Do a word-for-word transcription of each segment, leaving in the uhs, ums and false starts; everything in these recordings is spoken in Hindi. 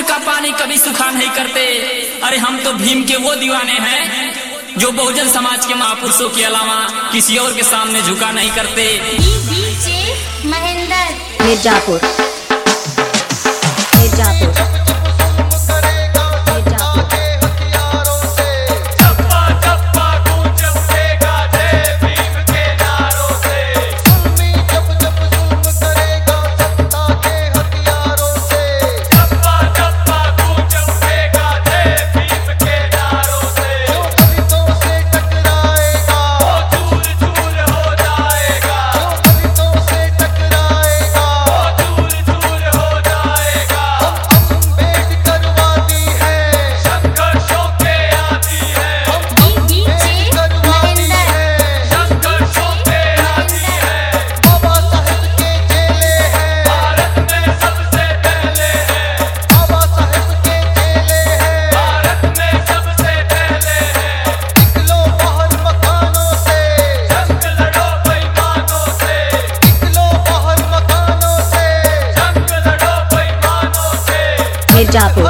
समुद्र का पानी कभी सूखा नहीं करते। अरे हम तो भीम के वो दीवाने हैं जो बहुजन समाज के महापुरुषों के अलावा किसी और के सामने झुका नहीं करते। महेंद्र मिर्जापुर मिर्जापुर मिर्जापुर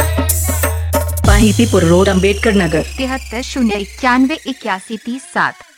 पीपीपुर रोड, अम्बेडकर नगर। तिहत्तर शून्य इक्यानवे इक्यासी तीस सात।